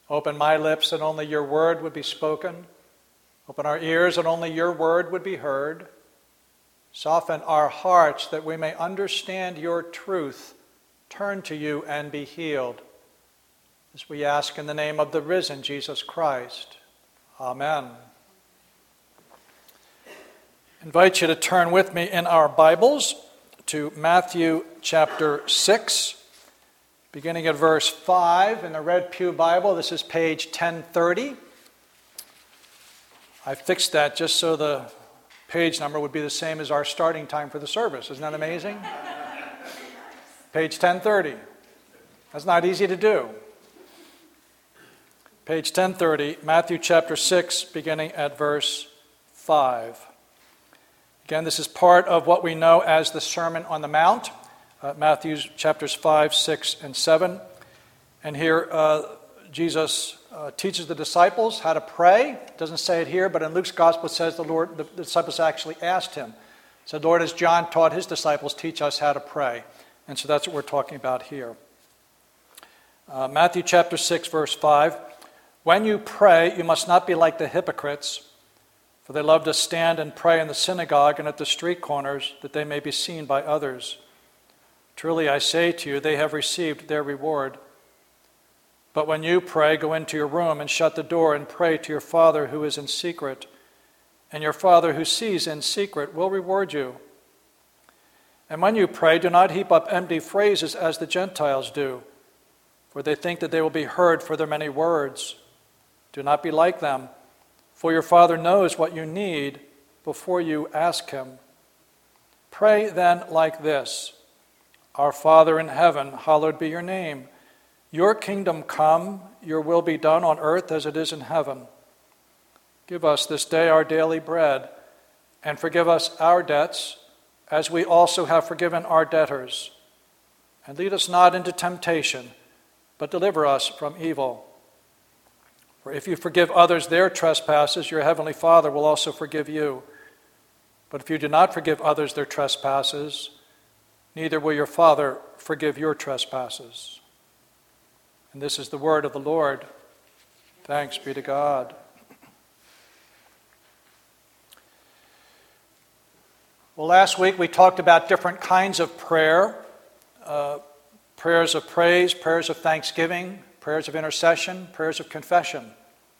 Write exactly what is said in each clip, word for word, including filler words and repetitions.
Open my lips that only your word would be spoken. Open our ears that only your word would be heard. Soften our hearts that we may understand your truth, turn to you and be healed. As we ask in the name of the risen Jesus Christ. Amen. I invite you to turn with me in our Bibles to Matthew chapter six, beginning at verse five in the Red Pew Bible. This is page ten thirty. I fixed that just so the page number would be the same as our starting time for the service. Isn't that amazing? Page ten thirty. That's not easy to do. Page ten thirty, Matthew chapter six, beginning at verse five. Again, this is part of what we know as the Sermon on the Mount, uh, Matthew chapters five, six, and seven. And here uh, Jesus uh, teaches the disciples how to pray. It doesn't say it here, but in Luke's gospel it says the Lord, the, the disciples actually asked him. So, Lord, as John taught his disciples, teach us how to pray. And so that's what we're talking about here. Uh, Matthew chapter six, verse five. When you pray, you must not be like the hypocrites, for they love to stand and pray in the synagogue and at the street corners, that they may be seen by others. Truly I say to you, they have received their reward. But when you pray, go into your room and shut the door and pray to your Father who is in secret, and your Father who sees in secret will reward you. And when you pray, do not heap up empty phrases as the Gentiles do, for they think that they will be heard for their many words. Do not be like them, for your Father knows what you need before you ask him. Pray then like this: Our Father in heaven, hallowed be your name. Your kingdom come, your will be done on earth as it is in heaven. Give us this day our daily bread, and forgive us our debts, as we also have forgiven our debtors. And lead us not into temptation, but deliver us from evil. For if you forgive others their trespasses, your heavenly Father will also forgive you. But if you do not forgive others their trespasses, neither will your Father forgive your trespasses. And this is the word of the Lord. Thanks be to God. Well, last week we talked about different kinds of prayer. Uh, prayers of praise, prayers of thanksgiving, prayers of intercession, prayers of confession.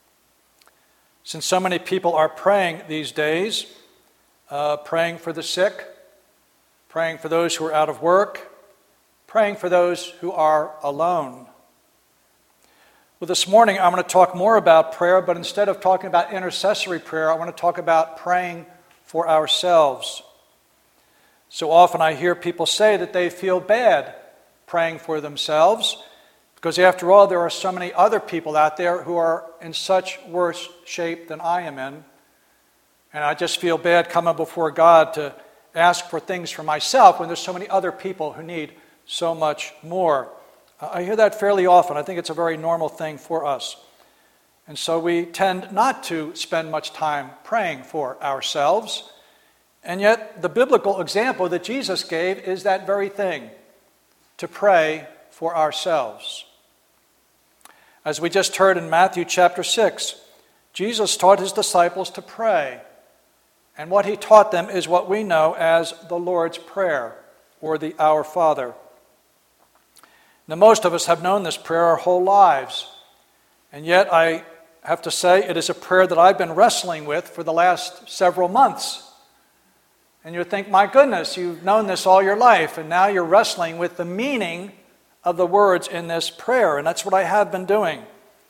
Since so many people are praying these days, uh, praying for the sick, praying for those who are out of work, praying for those who are alone. Well, this morning I'm going to talk more about prayer, but instead of talking about intercessory prayer, I want to talk about praying for ourselves. So often I hear people say that they feel bad praying for themselves, because after all, there are so many other people out there who are in such worse shape than I am in. And I just feel bad coming before God to ask for things for myself when there's so many other people who need so much more. I hear that fairly often. I think it's a very normal thing for us. And so we tend not to spend much time praying for ourselves. And yet the biblical example that Jesus gave is that very thing, to pray for ourselves. As we just heard in Matthew chapter six, Jesus taught his disciples to pray. And what he taught them is what we know as the Lord's Prayer, or the Our Father. Now, most of us have known this prayer our whole lives. And yet I have to say it is a prayer that I've been wrestling with for the last several months. And you think, my goodness, you've known this all your life, and now you're wrestling with the meaning of the words in this prayer. And that's what I have been doing.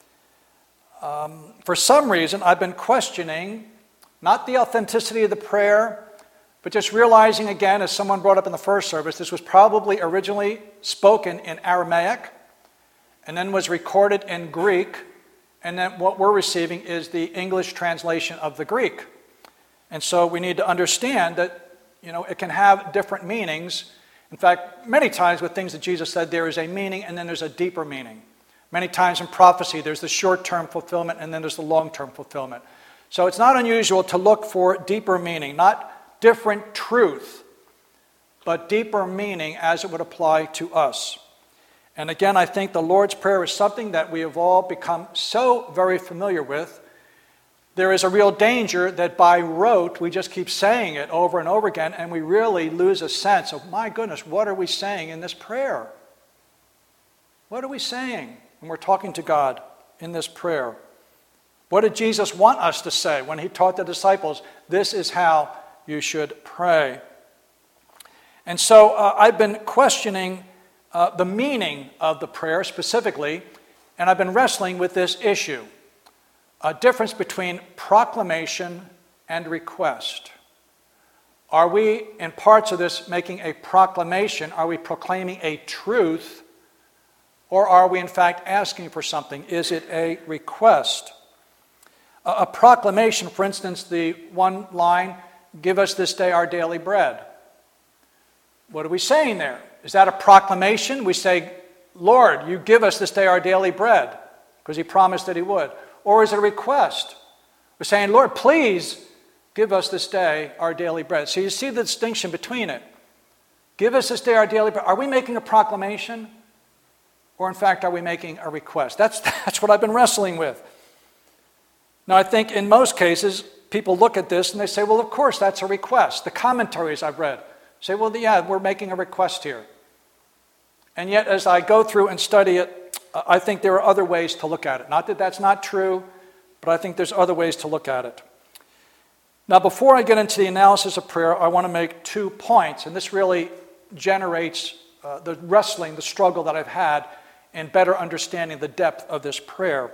Um, for some reason, I've been questioning not the authenticity of the prayer, but just realizing again, as someone brought up in the first service, this was probably originally spoken in Aramaic and then was recorded in Greek, and then what we're receiving is the English translation of the Greek. And so we need to understand that, you know, it can have different meanings. In fact, many times with things that Jesus said, there is a meaning and then there's a deeper meaning. Many times in prophecy, there's the short-term fulfillment and then there's the long-term fulfillment. So it's not unusual to look for deeper meaning, not different truth, but deeper meaning as it would apply to us. And again, I think the Lord's Prayer is something that we have all become so very familiar with. There is a real danger that by rote, we just keep saying it over and over again, and we really lose a sense of, my goodness, what are we saying in this prayer? What are we saying when we're talking to God in this prayer? What did Jesus want us to say when he taught the disciples, this is how you should pray? And so uh, I've been questioning uh, the meaning of the prayer specifically, and I've been wrestling with this issue, a difference between proclamation and request. Are we, in parts of this, making a proclamation? Are we proclaiming a truth? Or are we, in fact, asking for something? Is it a request? A, a proclamation, for instance, the one line, give us this day our daily bread. What are we saying there? Is that a proclamation? We say, Lord, you give us this day our daily bread, because he promised that he would. Or is it a request? We're saying, Lord, please give us this day our daily bread. So you see the distinction between it. Give us this day our daily bread. Are we making a proclamation? Or in fact, are we making a request? That's, that's what I've been wrestling with. Now, I think in most cases, people look at this and they say, well, of course, that's a request. The commentaries I've read say, well, yeah, we're making a request here. And yet, as I go through and study it, I think there are other ways to look at it. Not that that's not true, but I think there's other ways to look at it. Now, before I get into the analysis of prayer, I want to make two points, and this really generates uh, the wrestling, the struggle that I've had in better understanding the depth of this prayer.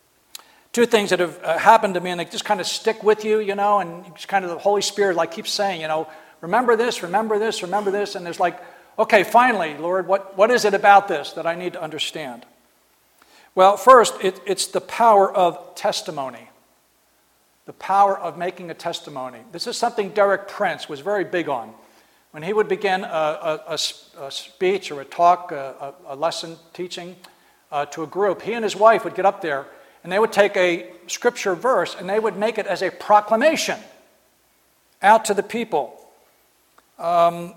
Two things that have uh, happened to me, and they just kind of stick with you, you know, and just kind of the Holy Spirit like keeps saying, you know, remember this, remember this, remember this, and there's like, okay, finally, Lord, what, what is it about this that I need to understand? Well, first, it, it's the power of testimony. The power of making a testimony. This is something Derek Prince was very big on. When he would begin a, a, a, a speech or a talk, a, a lesson teaching uh, to a group, he and his wife would get up there and they would take a scripture verse and they would make it as a proclamation out to the people. Um,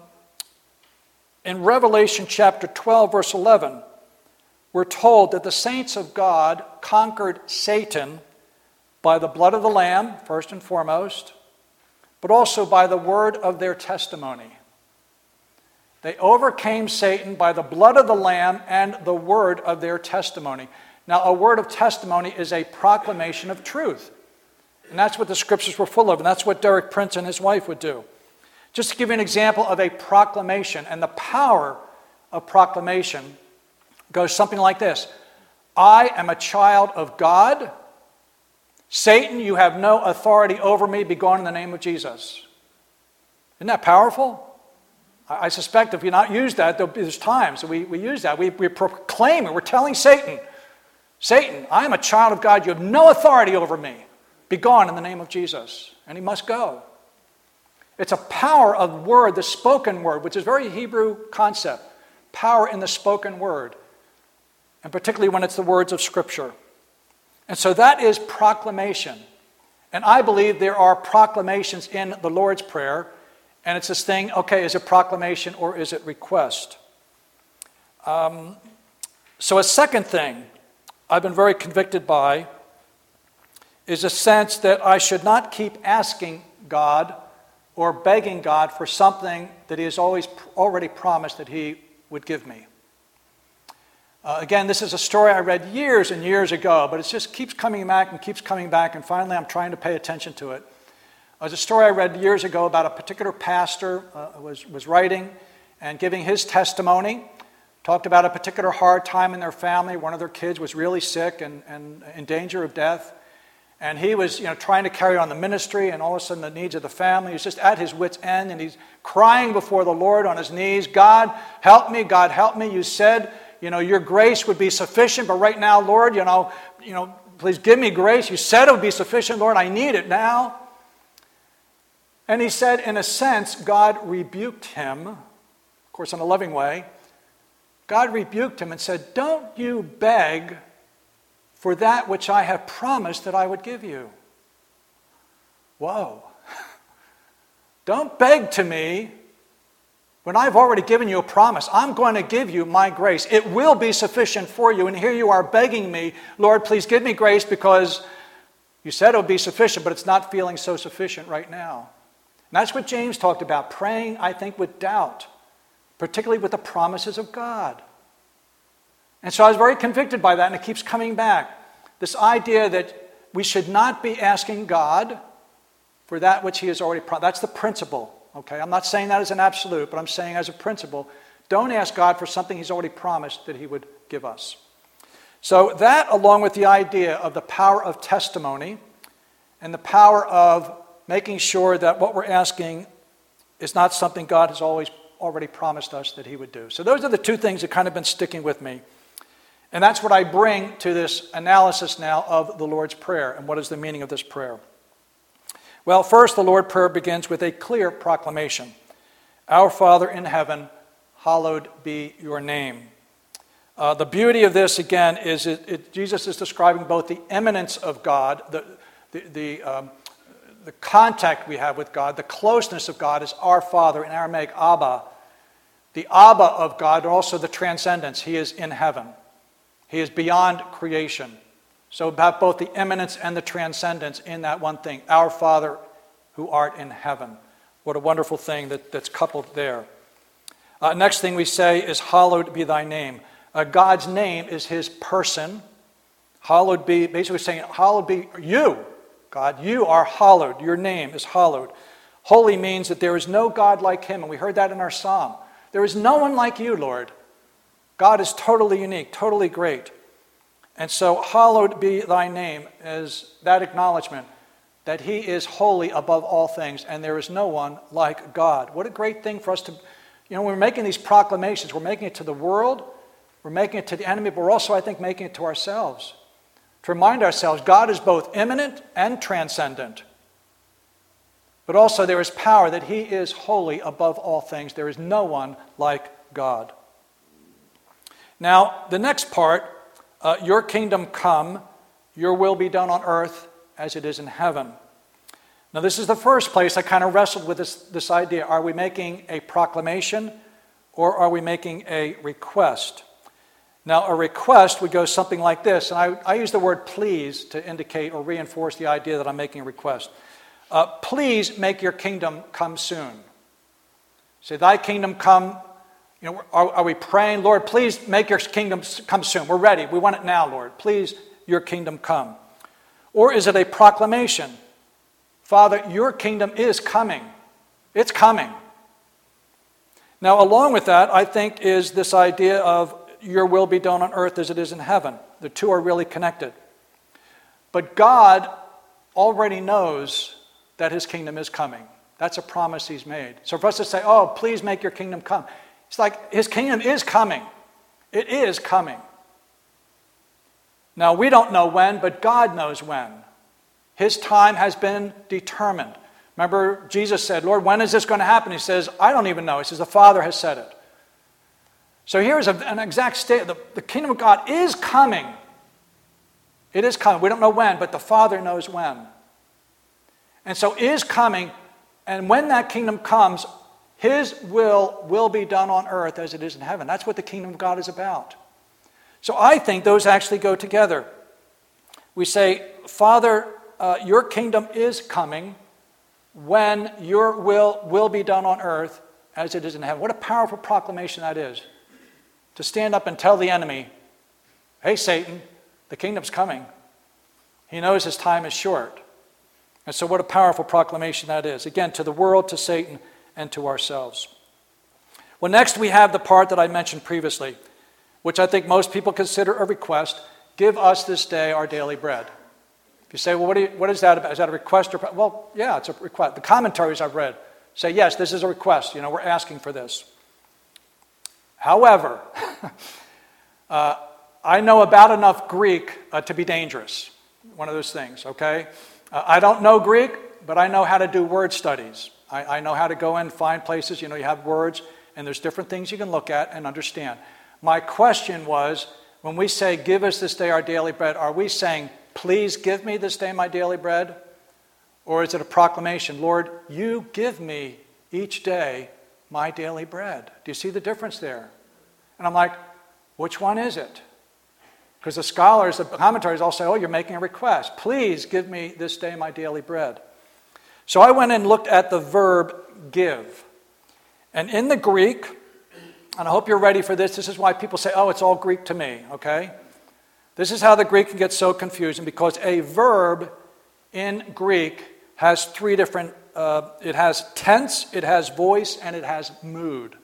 in Revelation chapter twelve, verse eleven, we're told that the saints of God conquered Satan by the blood of the Lamb, first and foremost, but also by the word of their testimony. They overcame Satan by the blood of the Lamb and the word of their testimony. Now, a word of testimony is a proclamation of truth. And that's what the scriptures were full of, and that's what Derek Prince and his wife would do. Just to give you an example of a proclamation, and the power of proclamation goes something like this. I am a child of God. Satan, you have no authority over me. Be gone in the name of Jesus. Isn't that powerful? I suspect if you not use that, there's times that we, we use that. We, we proclaim it. We're telling Satan, Satan, I am a child of God. You have no authority over me. Be gone in the name of Jesus. And he must go. It's a power of word, the spoken word, which is a very Hebrew concept. Power in the spoken word. And particularly when it's the words of Scripture. And so that is proclamation. And I believe there are proclamations in the Lord's Prayer. And it's this thing, okay, is it proclamation or is it request? Um, so a second thing I've been very convicted by is a sense that I should not keep asking God or begging God for something that he has always already promised that he would give me. Uh, again, this is a story I read years and years ago, but it just keeps coming back and keeps coming back, and finally I'm trying to pay attention to it. It was a story I read years ago about a particular pastor uh, was, was writing and giving his testimony, talked about a particular hard time in their family. One of their kids was really sick and, and in danger of death. And he was, you know, trying to carry on the ministry, and all of a sudden the needs of the family. He was just at his wit's end, and he's crying before the Lord on his knees. God, help me. God, help me. You said, you know, your grace would be sufficient, but right now, Lord, you know, you know, please give me grace. You said it would be sufficient, Lord. I need it now. And he said, in a sense, God rebuked him, of course, in a loving way. God rebuked him and said, don't you beg for that which I have promised that I would give you. Whoa. Don't beg to me When I've already given you a promise, I'm going to give you my grace. It will be sufficient for you. And here you are begging me, Lord, please give me grace because you said it would be sufficient, but it's not feeling so sufficient right now. And that's what James talked about, praying, I think, with doubt, particularly with the promises of God. And so I was very convicted by that, and it keeps coming back. This idea that we should not be asking God for that which he has already promised. That's the principle. Okay, I'm not saying that as an absolute, but I'm saying as a principle, don't ask God for something he's already promised that he would give us. So that, along with the idea of the power of testimony and the power of making sure that what we're asking is not something God has always already promised us that he would do. So those are the two things that kind of been sticking with me. And that's what I bring to this analysis now of the Lord's Prayer and what is the meaning of this prayer. Well, first, the Lord's Prayer begins with a clear proclamation. Our Father in heaven, hallowed be your name. Uh, the beauty of this, again, is it, it, Jesus is describing both the immanence of God, the, the, the, um, the contact we have with God, the closeness of God is our Father, in Aramaic, Abba. The Abba of God, also the transcendence. He is in heaven. He is beyond creation. So about both the immanence and the transcendence in that one thing. Our Father who art in heaven. What a wonderful thing that, that's coupled there. Uh, next thing we say is, hallowed be thy name. Uh, God's name is his person. Hallowed be, basically saying, hallowed be you, God. You are hallowed. Your name is hallowed. Holy means that there is no God like him. And we heard that in our psalm. There is no one like you, Lord. God is totally unique, totally great. And so, hallowed be thy name is that acknowledgement that he is holy above all things, and there is no one like God. What a great thing for us to, you know, when we're making these proclamations, we're making it to the world, we're making it to the enemy, but we're also, I think, making it to ourselves. To remind ourselves, God is both immanent and transcendent. But also there is power that he is holy above all things. There is no one like God. Now, the next part, Uh, your kingdom come, your will be done on earth as it is in heaven. Now this is the first place I kind of wrestled with this, this idea. Are we making a proclamation or are we making a request? Now a request would go something like this, and I, I use the word please to indicate or reinforce the idea that I'm making a request. Uh, please make your kingdom come soon. Say, thy kingdom come. You know, are, are we praying, Lord, please make your kingdom come soon. We're ready. We want it now, Lord. Please, your kingdom come. Or is it a proclamation? Father, your kingdom is coming. It's coming. Now, along with that, I think, is this idea of your will be done on earth as it is in heaven. The two are really connected. But God already knows that his kingdom is coming. That's a promise he's made. So for us to say, oh, please make your kingdom come. It's like his kingdom is coming. It is coming. Now, we don't know when, but God knows when. His time has been determined. Remember, Jesus said, Lord, when is this going to happen? He says, I don't even know. He says, the Father has said it. So here's a, an exact state. The, the kingdom of God is coming. It is coming. We don't know when, but the Father knows when. And so is coming, and when that kingdom comes, his will will be done on earth as it is in heaven. That's what the kingdom of God is about. So I think those actually go together. We say, Father, uh, your kingdom is coming when your will will be done on earth as it is in heaven. What a powerful proclamation that is. To stand up and tell the enemy, hey, Satan, the kingdom's coming. He knows his time is short. And so what a powerful proclamation that is. Again, to the world, to Satan, and to ourselves. Well, next we have the part that I mentioned previously, which I think most people consider a request. Give us this day our daily bread. If you say, well, what, do you, what is that about? Is that a request? Or, well, yeah, it's a request. The commentaries I've read say, yes, this is a request. You know, we're asking for this. However, uh, I know about enough Greek uh, to be dangerous. One of those things, okay? Uh, I don't know Greek, but I know how to do word studies. I, I know how to go and find places. You know, you have words, and there's different things you can look at and understand. My question was, when we say, give us this day our daily bread, are we saying, please give me this day my daily bread? Or is it a proclamation, Lord, you give me each day my daily bread. Do you see the difference there? And I'm like, which one is it? Because the scholars, the commentaries all say, oh, you're making a request. Please give me this day my daily bread. So I went and looked at the verb give. And in the Greek, and I hope you're ready for this, this is why people say, oh, it's all Greek to me, okay? This is how the Greek can get so confusing, because a verb in Greek has three different, uh, it has tense, it has voice, and it has mood.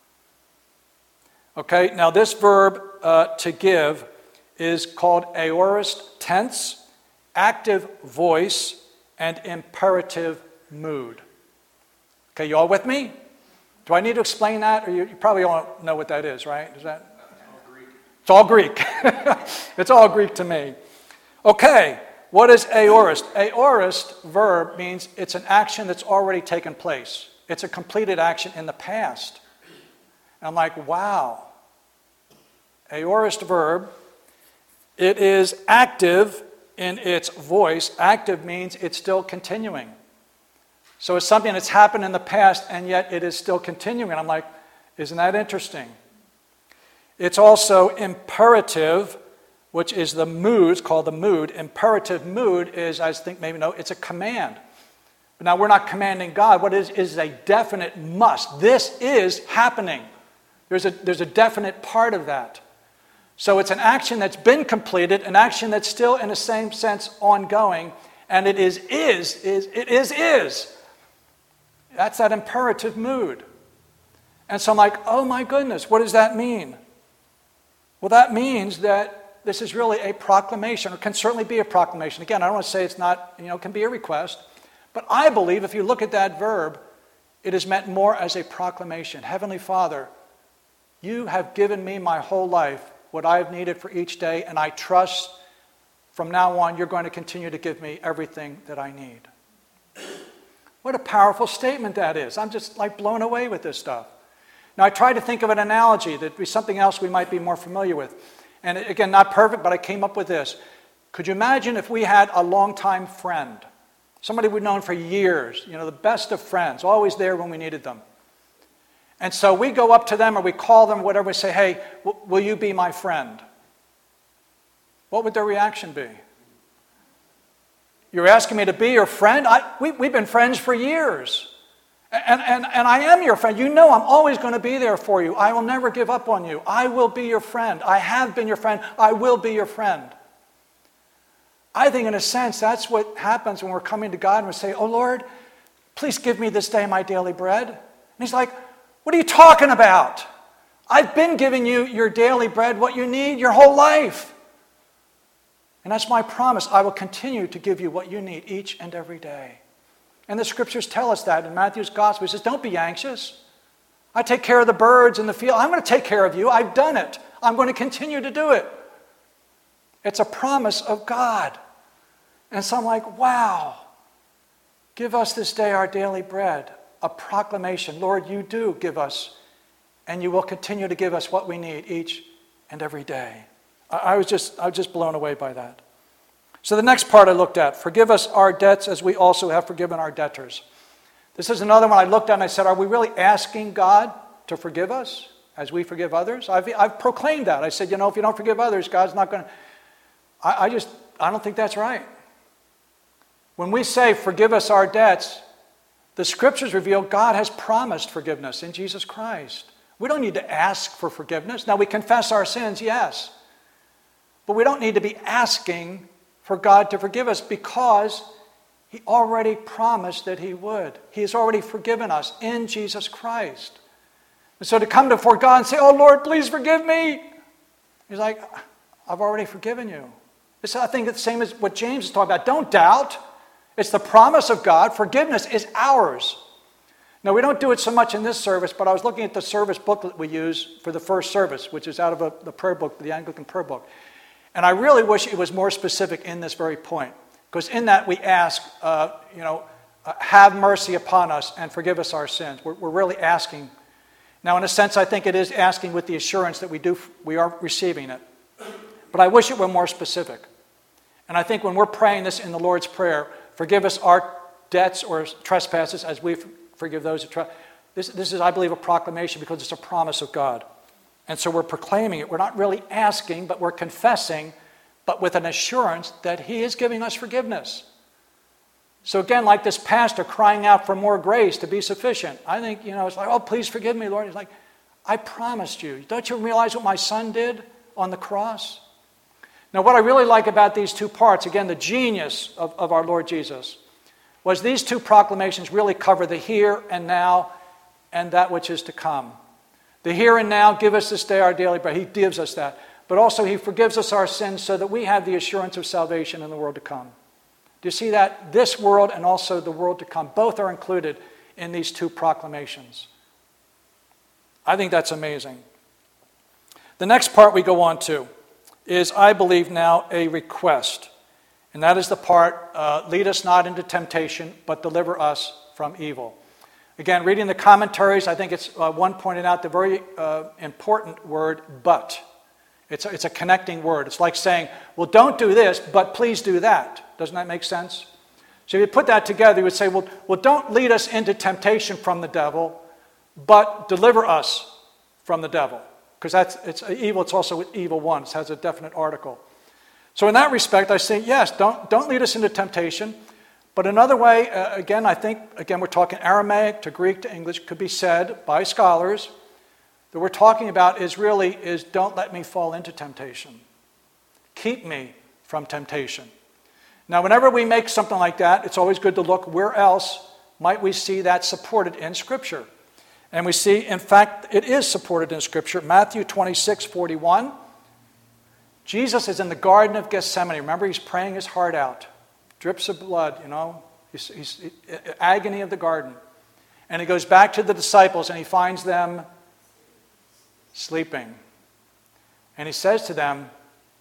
Okay, now this verb uh, to give is called aorist tense, active voice, and imperative mood. Okay, you all with me? Do I need to explain that? Or you, you probably all know what that is, right? Is that? It's all Greek. It's all Greek to me. Okay, what is aorist? Aorist verb means it's an action that's already taken place. It's a completed action in the past. And I'm like, wow. Aorist verb, it is active in its voice. Active means it's still continuing. So it's something that's happened in the past, and yet it is still continuing. And I'm like, isn't that interesting? It's also imperative, which is the mood. It's called the mood. Imperative mood is, I think maybe no, it's a command. But now we're not commanding God. What it is is a definite must. This is happening. There's a, there's a definite part of that. So it's an action that's been completed, an action that's still in the same sense ongoing, and it is is, is it is is. That's that imperative mood. And so I'm like, oh my goodness, what does that mean? Well, that means that this is really a proclamation, or can certainly be a proclamation. Again, I don't want to say it's not, you know, it can be a request, but I believe if you look at that verb, it is meant more as a proclamation. Heavenly Father, you have given me my whole life, what I have needed for each day, and I trust from now on you're going to continue to give me everything that I need. What a powerful statement that is. I'm just like blown away with this stuff. Now, I tried to think of an analogy that would be something else we might be more familiar with. And again, not perfect, but I came up with this. Could you imagine if we had a longtime friend, somebody we've known for years, you know, the best of friends, always there when we needed them. And so we go up to them or we call them, whatever, we say, hey, w- will you be my friend? What would their reaction be? You're asking me to be your friend? I, we, we've been friends for years. And, and, and I am your friend. You know I'm always going to be there for you. I will never give up on you. I will be your friend. I have been your friend. I will be your friend. I think in a sense that's what happens when we're coming to God and we say, oh Lord, please give me this day my daily bread. And he's like, what are you talking about? I've been giving you your daily bread, what you need, your whole life. And that's my promise. I will continue to give you what you need each and every day. And the scriptures tell us that in Matthew's gospel. He says, don't be anxious. I take care of the birds in the field. I'm going to take care of you. I've done it. I'm going to continue to do it. It's a promise of God. And so I'm like, wow. Give us this day our daily bread. A proclamation. Lord, you do give us, and you will continue to give us what we need each and every day. I, I was just, I was just blown away by that. So the next part I looked at, forgive us our debts as we also have forgiven our debtors. This is another one I looked at and I said, are we really asking God to forgive us as we forgive others? I've, I've proclaimed that. I said, you know, if you don't forgive others, God's not going to... I, I just, I don't think that's right. When we say forgive us our debts, the scriptures reveal God has promised forgiveness in Jesus Christ. We don't need to ask for forgiveness. Now we confess our sins, yes. But we don't need to be asking for God to forgive us because He already promised that He would. He has already forgiven us in Jesus Christ. And so to come before God and say, oh Lord, please forgive me. He's like, I've already forgiven you. This, I think, it's the same as what James is talking about. Don't doubt. It's the promise of God. Forgiveness is ours. Now, we don't do it so much in this service, but I was looking at the service booklet we use for the first service, which is out of a, the prayer book, the Anglican prayer book. And I really wish it was more specific in this very point. Because in that we ask, uh, you know, uh, have mercy upon us and forgive us our sins. We're, we're really asking. Now, in a sense, I think it is asking with the assurance that we do, we are receiving it. But I wish it were more specific. And I think when we're praying this in the Lord's Prayer, forgive us our debts or trespasses as we forgive those who trespass. This, this is, I believe, a proclamation because it's a promise of God. And so we're proclaiming it. We're not really asking, but we're confessing, but with an assurance that he is giving us forgiveness. So again, like this pastor crying out for more grace to be sufficient. I think, you know, it's like, oh, please forgive me, Lord. He's like, I promised you. Don't you realize what my son did on the cross? Now, what I really like about these two parts, again, the genius of, of our Lord Jesus, was these two proclamations really cover the here and now and that which is to come. The here and now, give us this day our daily bread. He gives us that. But also he forgives us our sins so that we have the assurance of salvation in the world to come. Do you see that? This world and also the world to come. Both are included in these two proclamations. I think that's amazing. The next part we go on to is, I believe now, a request. And that is the part, uh, lead us not into temptation, but deliver us from evil. Again, reading the commentaries, I think it's uh, one pointed out the very uh, important word, but. It's a, it's a connecting word. It's like saying, well, don't do this, but please do that. Doesn't that make sense? So if you put that together, you would say, well, well, don't lead us into temptation from the devil, but deliver us from the devil. Because that's it's evil, it's also evil one. It has a definite article. So in that respect, I say, yes, don't, don't lead us into temptation. But another way, uh, again, I think, again, we're talking Aramaic to Greek to English, could be said by scholars, that we're talking about is really, is don't let me fall into temptation. Keep me from temptation. Now, whenever we make something like that, it's always good to look where else might we see that supported in Scripture. And we see, in fact, it is supported in Scripture. Matthew twenty-six forty-one. Jesus is in the Garden of Gethsemane. Remember, he's praying his heart out. Drips of blood, you know. He's, he's, he, agony of the garden. And he goes back to the disciples and he finds them sleeping. And he says to them,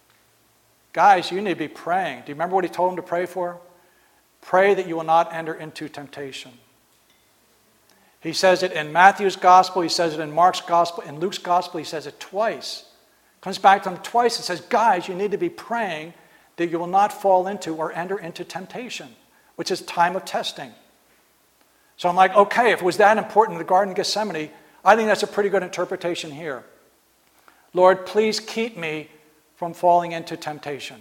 guys, you need to be praying. Do you remember what he told them to pray for? Pray that you will not enter into temptation. He says it in Matthew's gospel, he says it in Mark's gospel, in Luke's gospel, he says it twice. Comes back to them twice and says, guys, you need to be praying that you will not fall into or enter into temptation, which is time of testing. So I'm like, okay, if it was that important in the Garden of Gethsemane, I think that's a pretty good interpretation here. Lord, please keep me from falling into temptation.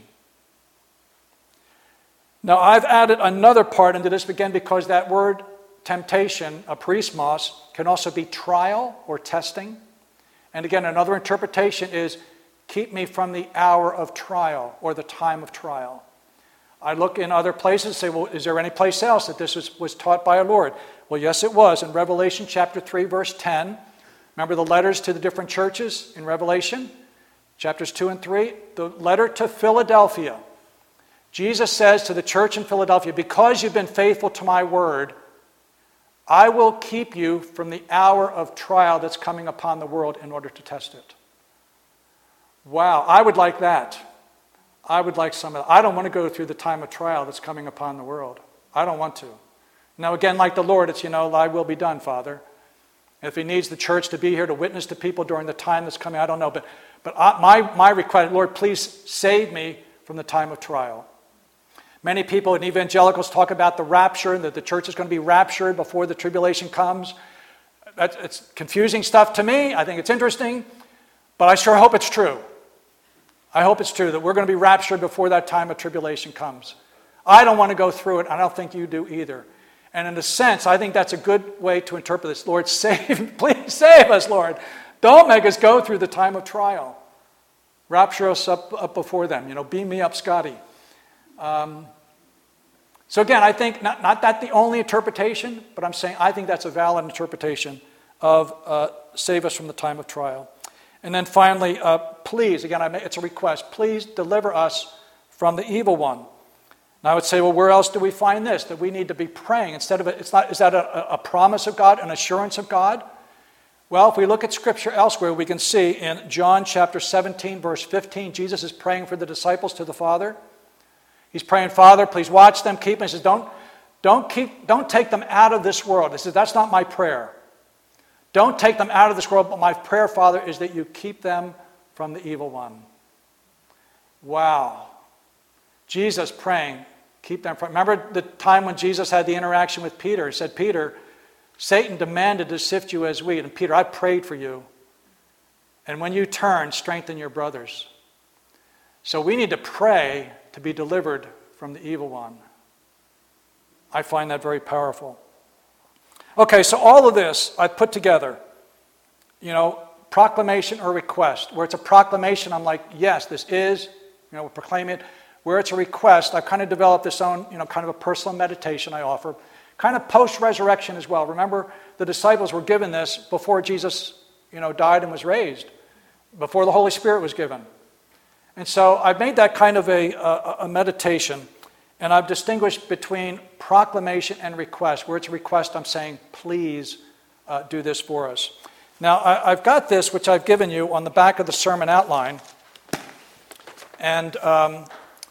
Now, I've added another part into this, again, because that word temptation, aperismos, can also be trial or testing. And again, another interpretation is keep me from the hour of trial or the time of trial. I look in other places and say, well, is there any place else that this was, was taught by our Lord? Well, yes, it was. In Revelation chapter three, verse ten, remember the letters to the different churches in Revelation? Chapters two and three, the letter to Philadelphia. Jesus says to the church in Philadelphia, because you've been faithful to my word, I will keep you from the hour of trial that's coming upon the world in order to test it. Wow, I would like that. I would like some of that. I don't want to go through the time of trial that's coming upon the world. I don't want to. Now, again, like the Lord, it's, you know, thy will be done, Father. If he needs the church to be here to witness to people during the time that's coming, I don't know. But, but I, my, my request, Lord, please save me from the time of trial. Many people in evangelicals talk about the rapture, and that the church is going to be raptured before the tribulation comes. That's, it's confusing stuff to me. I think it's interesting, but I sure hope it's true. I hope it's true that we're going to be raptured before that time of tribulation comes. I don't want to go through it. I don't think you do either. And in a sense, I think that's a good way to interpret this. Lord, save, please save us, Lord. Don't make us go through the time of trial. Rapture us up, up before them. You know, beam me up, Scotty. Um, so again, I think not, not that the only interpretation, but I'm saying I think that's a valid interpretation of uh, save us from the time of trial. And then finally, uh, please, again, I may, it's a request, please deliver us from the evil one. Now I would say, well, where else do we find this? That we need to be praying instead of it. It's not. Is that a, a promise of God, an assurance of God? Well, if we look at Scripture elsewhere, we can see in John chapter seventeen, verse fifteen, Jesus is praying for the disciples to the Father. He's praying, Father, please watch them, keep them. He says, don't, don't, keep, don't take them out of this world. He says, that's not my prayer. Don't take them out of this world, but my prayer, Father, is that you keep them from the evil one. Wow. Jesus praying, keep them from... Remember the time when Jesus had the interaction with Peter? He said, Peter, Satan demanded to sift you as wheat. And Peter, I prayed for you. And when you turn, strengthen your brothers. So we need to pray to be delivered from the evil one. I find that very powerful. Okay, so all of this I've put together. You know, proclamation or request. Where it's a proclamation, I'm like, yes, this is, you know, we're proclaiming it. Where it's a request, I've kind of developed this own, you know, kind of a personal meditation I offer. Kind of post-resurrection as well. Remember, the disciples were given this before Jesus, you know, died and was raised. Before the Holy Spirit was given. And so I've made that kind of a, a, a meditation. And I've distinguished between proclamation and request. Where it's a request, I'm saying, please uh, do this for us. Now, I, I've got this, which I've given you on the back of the sermon outline. And um,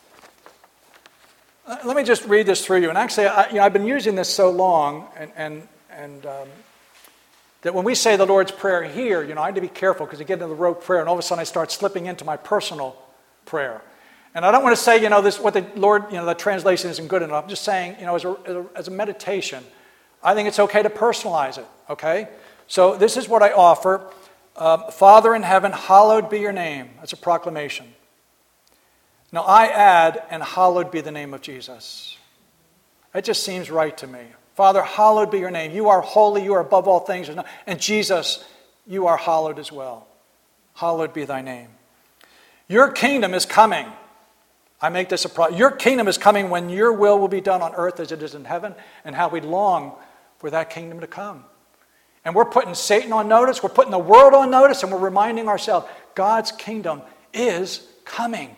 let me just read this through you. And actually, I, you know, I've been using this so long, and, and, and um, that when we say the Lord's Prayer here, you know, I have to be careful because I get into the rote prayer, and all of a sudden I start slipping into my personal prayer. And I don't want to say, you know, this what the Lord, you know, the translation isn't good enough. I'm just saying, you know, as a, as a, as a meditation, I think it's okay to personalize it, okay? So this is what I offer. Um, Father in heaven, hallowed be your name. That's a proclamation. Now I add, and hallowed be the name of Jesus. It just seems right to me. Father, hallowed be your name. You are holy. You are above all things. And Jesus, you are hallowed as well. Hallowed be thy name. Your kingdom is coming. I make this a problem. Your kingdom is coming when your will will be done on earth as it is in heaven, and how we long for that kingdom to come. And we're putting Satan on notice. We're putting the world on notice, and we're reminding ourselves God's kingdom is coming.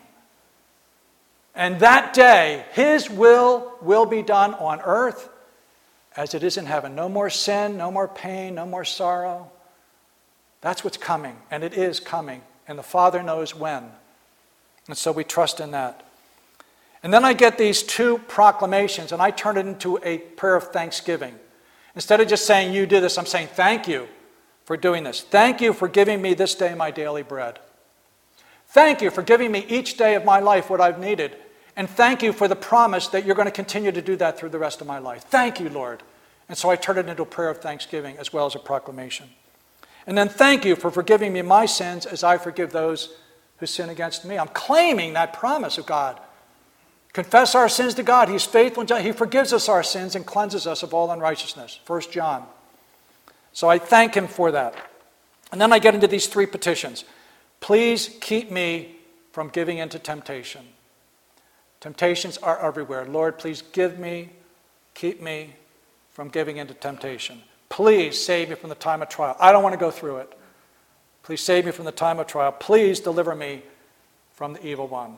And that day, his will will be done on earth as it is in heaven. No more sin, no more pain, no more sorrow. That's what's coming, and it is coming. And the Father knows when. And so we trust in that. And then I get these two proclamations, and I turn it into a prayer of thanksgiving. Instead of just saying, you did this, I'm saying, thank you for doing this. Thank you for giving me this day my daily bread. Thank you for giving me each day of my life what I've needed. And thank you for the promise that you're going to continue to do that through the rest of my life. Thank you, Lord. And so I turn it into a prayer of thanksgiving as well as a proclamation. And then thank you for forgiving me my sins as I forgive those who sin against me. I'm claiming that promise of God. Confess our sins to God. He's faithful and just. He forgives us our sins and cleanses us of all unrighteousness. First John. So I thank him for that. And then I get into these three petitions. Please keep me from giving into temptation. Temptations are everywhere. Lord, please give me, keep me from giving into temptation. Please save me from the time of trial. I don't want to go through it. Please save me from the time of trial. Please deliver me from the evil one.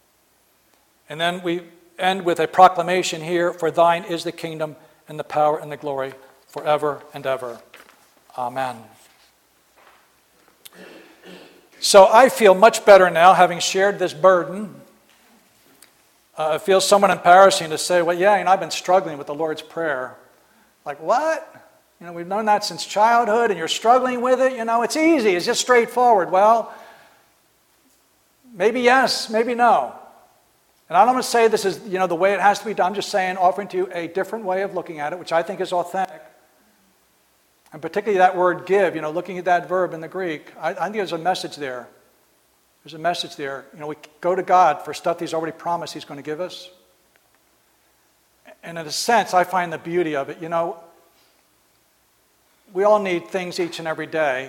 And then we end with a proclamation here, for thine is the kingdom and the power and the glory forever and ever. Amen. So I feel much better now, having shared this burden. Uh, it feels somewhat embarrassing to say, well, yeah, you know, I've been struggling with the Lord's Prayer. Like, what? You know, we've known that since childhood, and you're struggling with it. You know, it's easy. It's just straightforward. Well, maybe yes, maybe no. And I don't want to say this is, you know, the way it has to be done. I'm just saying, offering to you a different way of looking at it, which I think is authentic. And particularly that word give, you know, looking at that verb in the Greek, I, I think there's a message there. There's a message there. You know, we go to God for stuff he's already promised he's going to give us. And in a sense, I find the beauty of it. You know, we all need things each and every day.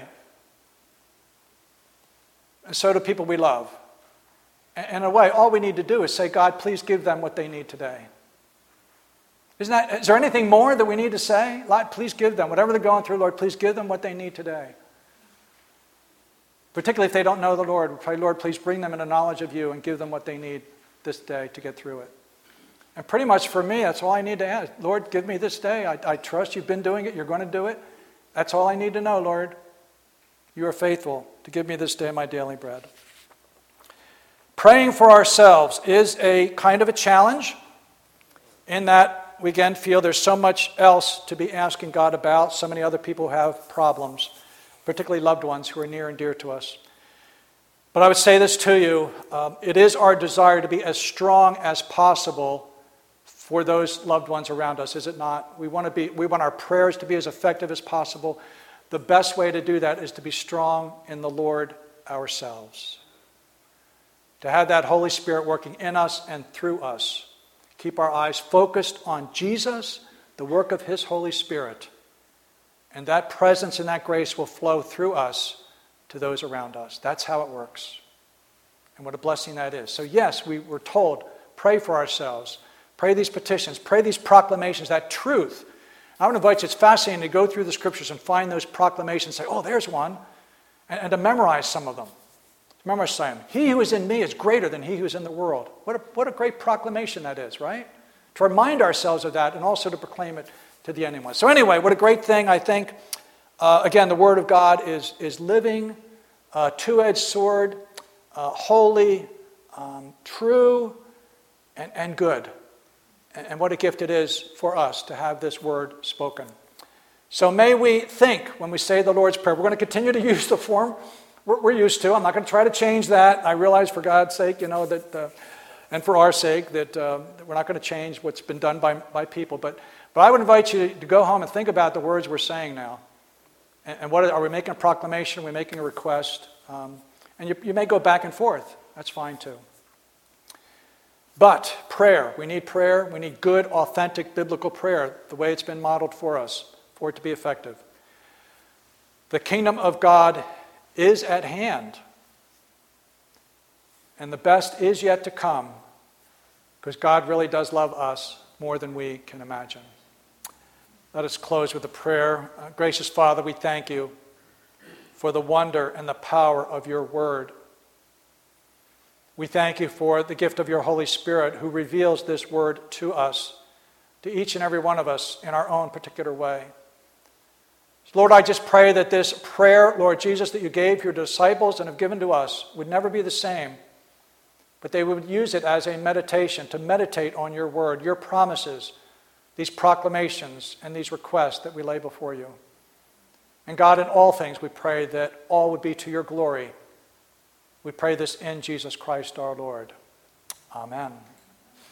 And so do people we love. And in a way, all we need to do is say, God, please give them what they need today. Isn't that, is there anything more that we need to say? Lord, please give them. Whatever they're going through, Lord, please give them what they need today. Particularly if they don't know the Lord, we pray, Lord, please bring them into knowledge of you and give them what they need this day to get through it. And pretty much for me, that's all I need to ask. Lord, give me this day. I, I trust you've been doing it. You're going to do it. That's all I need to know, Lord. You are faithful to give me this day my daily bread. Praying for ourselves is a kind of a challenge in that we again feel there's so much else to be asking God about, so many other people who have problems, particularly loved ones who are near and dear to us. But I would say this to you, um, it is our desire to be as strong as possible for those loved ones around us, is it not? We want to be, we want our prayers to be as effective as possible. The best way to do that is to be strong in the Lord ourselves. To have that Holy Spirit working in us and through us. Keep our eyes focused on Jesus, the work of His Holy Spirit. And that presence and that grace will flow through us to those around us. That's how it works. And what a blessing that is. So yes, we were told, pray for ourselves. Pray these petitions. Pray these proclamations, that truth. I would invite you, it's fascinating to go through the scriptures and find those proclamations and say, oh, there's one. And, and to memorize some of them. To memorize some. He who is in me is greater than he who is in the world. What a, what a great proclamation that is, right? To remind ourselves of that and also to proclaim it to the anyone. So anyway, what a great thing, I think. Uh, again, the Word of God is, is living, uh, two-edged sword, uh, holy, um, true, and, and good. And, and what a gift it is for us to have this Word spoken. So may we think when we say the Lord's Prayer. We're going to continue to use the form we're, we're used to. I'm not going to try to change that. I realize for God's sake, you know, that, uh, and for our sake, that, uh, that we're not going to change what's been done by, by people. But, but I would invite you to go home and think about the words we're saying now. And, and what are, are we making a proclamation? Are we making a request? Um, and you, you may go back and forth. That's fine too. But prayer, we need prayer. We need good, authentic, biblical prayer, the way it's been modeled for us, for it to be effective. The kingdom of God is at hand. And the best is yet to come, because God really does love us more than we can imagine. Let us close with a prayer. Uh, gracious Father, we thank you for the wonder and the power of your word. We thank you for the gift of your Holy Spirit who reveals this word to us, to each and every one of us in our own particular way. Lord, I just pray that this prayer, Lord Jesus, that you gave your disciples and have given to us would never be the same, but they would use it as a meditation, to meditate on your word, your promises, these proclamations and these requests that we lay before you. And God, in all things, we pray that all would be to your glory. We pray this in Jesus Christ our Lord. Amen.